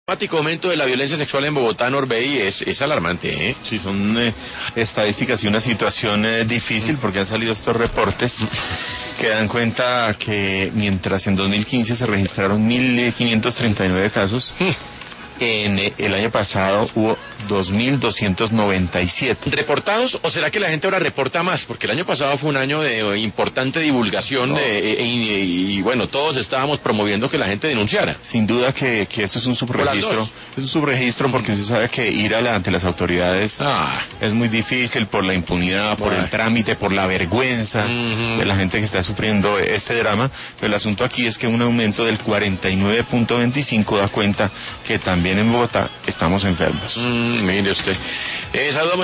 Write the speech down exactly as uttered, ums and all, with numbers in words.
dramático aumento de la violencia sexual en Bogotá, Norbey, es, es alarmante, ¿eh? Sí, son eh, estadísticas y una situación eh, difícil porque han salido estos reportes que dan cuenta que mientras en dos mil quince se registraron mil quinientos treinta y nueve casos, en eh, el año pasado hubo dos mil doscientos noventa y siete. ¿Reportados o será que la gente ahora reporta más? Porque el año pasado fue un año de eh, importante divulgación No. de, eh, y, y, y bueno, todos estábamos promoviendo que la gente denunciara. Sin duda que, que esto es un subregistro, es un subregistro porque se sabe que ir a la, ante las autoridades Ah. es muy difícil por la impunidad, por Bueno. el trámite, por la vergüenza Uh-huh. de la gente que está sufriendo este drama, pero el asunto aquí es que un aumento del cuarenta y nueve punto veinticinco da cuenta que también en Bogotá estamos enfermos. Mm, mire usted. Eh, saludamos